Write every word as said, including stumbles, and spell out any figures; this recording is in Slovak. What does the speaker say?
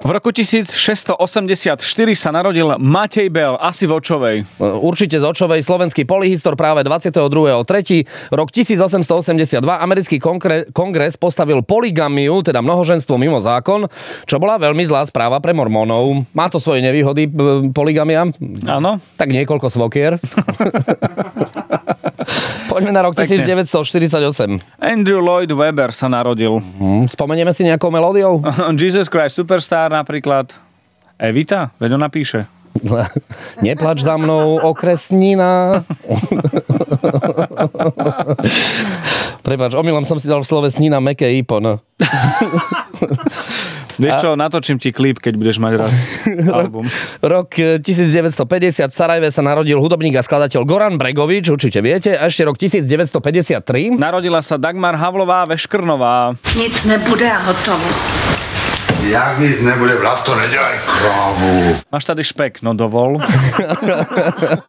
V roku tisícšesťstoosemdesiatštyri sa narodil Matej Bell, asi v Očovej. Určite z Očovej, slovenský polyhistor práve dvadsiateho druhého tretieho Rok tisícosemstoosemdesiatdva americký kongre, kongres postavil polygamiu, teda mnohoženstvo mimo zákon, čo bola veľmi zlá správa pre mormónov. Má to svoje nevýhody, polygamia. Áno. Tak niekoľko svokier. Poďme na rok tisícdeväťstoštyridsaťosem. Andrew Lloyd Webber sa narodil. Hmm, spomenieme si nejakou melódiou? Jesus Christ Superstar napríklad. Evita? Veď ona píše. Neplač za mnou, okresnina. Prepáč, omylom som si dal v slove snina meké ipo, no. Vieš čo, natočím ti klip, keď budeš mať raz album. Rok tisícdeväťstopäťdesiat v Sarajeve sa narodil hudobník a skladateľ Goran Bregovič, určite viete. A ešte rok tisícdeväťstopäťdesiattri. Narodila sa Dagmar Havlová Veškrnová. Nic nebude a hotovo. Jak nic nebude, Vlasto, nedělaj krávu. Máš tady špek, no dovol.